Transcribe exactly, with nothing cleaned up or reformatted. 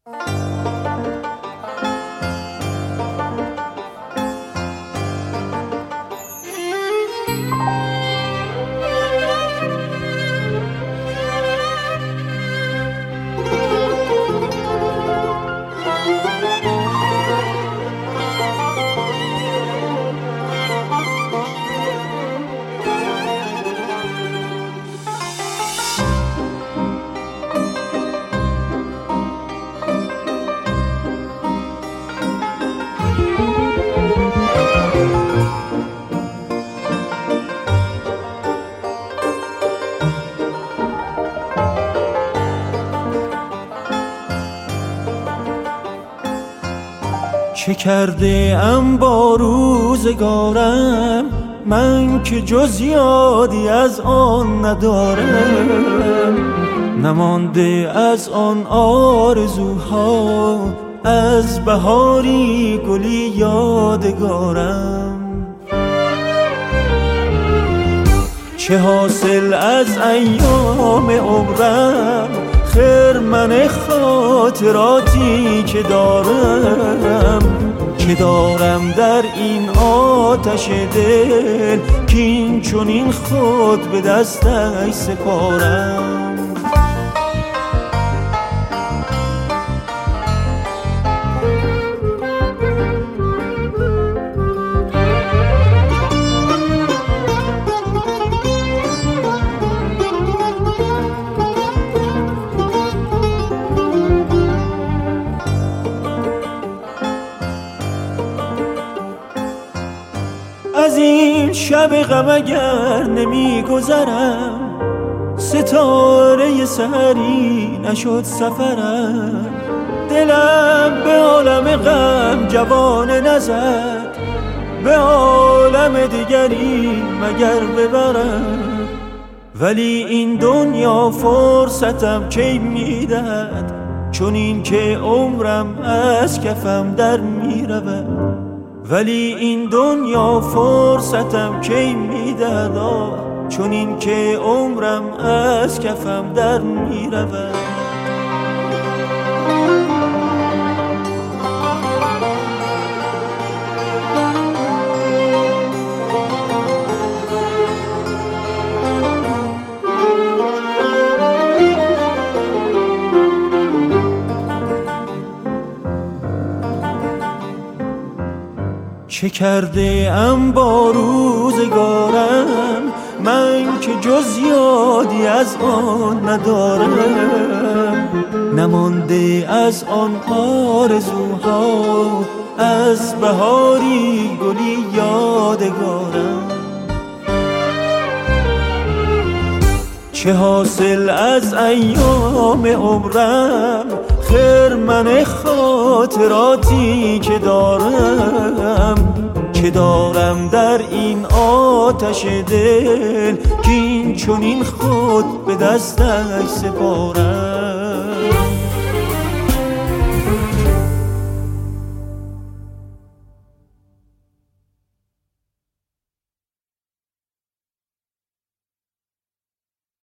چه کرده ام با روزگارم من که جز یادی از آن ندارم، نمانده از آن آرزوها از بهاری گلی یادگارم. چه حاصل از ایام عمرم خرمن خاطراتی که دارم، که دارم در این آتش دل کین چنین خود به دستش سپارم. از این شب غم اگر نمی گذرم، ستاره سحری نشد سفرم. دلم به عالم غم جوانه نزد، به عالم دیگری مگر ببرم. ولی این دنیا فرصتم کی میدهد، چون این که عمرم از کفم در میرود. ولی این دنیا فرصتم کی میدهد، چون این که عمرم از کفم در میرود. چه کرده ام با روزگارم من که جز یادی از آن ندارم، نمانده از آن آرزوها از بهاری گلی یادگارم. چه حاصل از ایام عمرم خرمن خاطراتی که دارم، که دارم در این آتش دل کین چنین خود به دستش سپارم.